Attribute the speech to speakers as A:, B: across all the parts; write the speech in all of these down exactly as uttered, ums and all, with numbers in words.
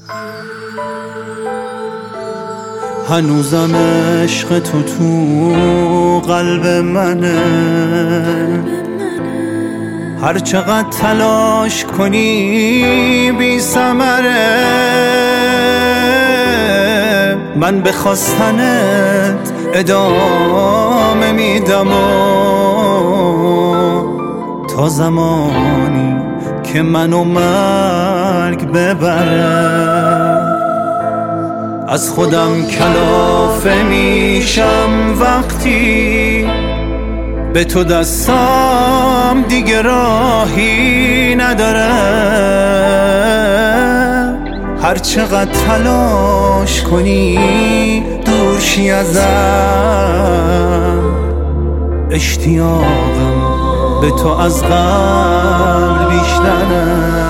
A: هنوزم عشق تو تو قلب منه، هر چقدر تلاش کنی بی ثمره. من به خواستنت ادامه میدم و تا زمانی که منو مرگ ببره. از خودم کلافه میشم وقتی به تو دستم دیگه راهی نداره. هر چقدر تلاش کنی دور شی ازم، اشتیاقم به تو از قبل بیشتره.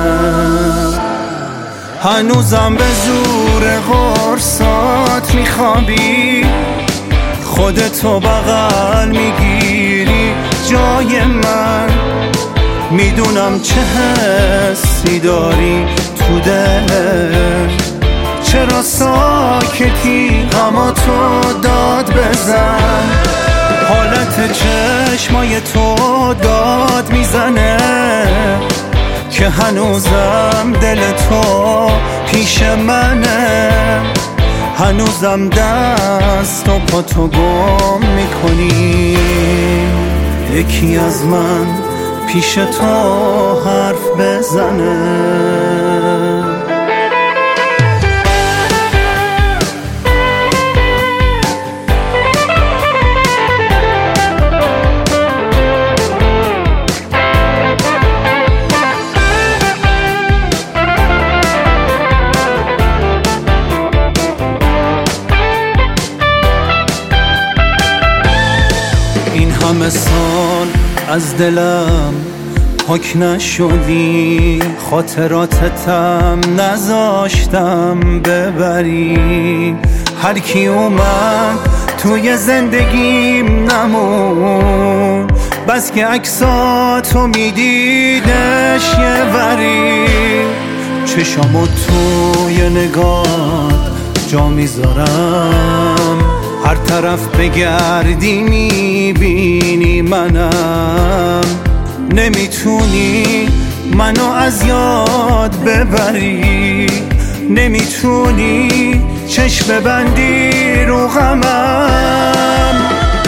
A: هنوزم به زور قرصات میخوابی، خودتو بغل میگیری جای من. میدونم چه حسی داری تو دلت، چرا ساکتی غماتو داد بزن. حالت چشمای تو داد میزنه که هنوزم دل تو پیش منه. هنوزم دست و پا تو گم میکنی، یکی از من پیش تو حرف بزنه. این همه سال از دلم پاک نشدی، خاطراتتم نذاشتم ببری. هر کی اومد توی زندگیم نمون، بس که عکساتو میدیدش یه وری. چشامو توی نگاه جا میذارم، هر طرف بگردی میبینی منم. نمیتونی منو از یاد ببری، نمیتونی چشم ببندی رو غمم.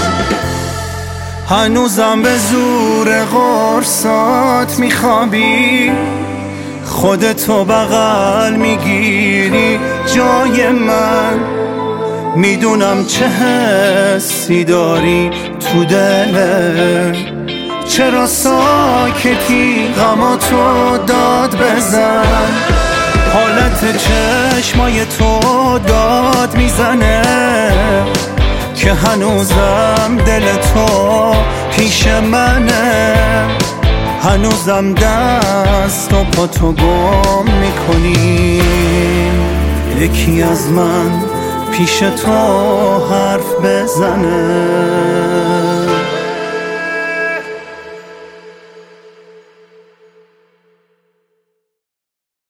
A: هنوزم به زور قرصات میخوابی، خودتو بغل میگیری جای من. میدونم چه حسی داری تو دلت، چرا ساکتی غماتو داد بزن. حالت چشمای تو داد میزنه که هنوزم دل تو پیش منه. هنوزم دست و پا تو گم میکنی، یکی از من پیش تو حرف بزنه.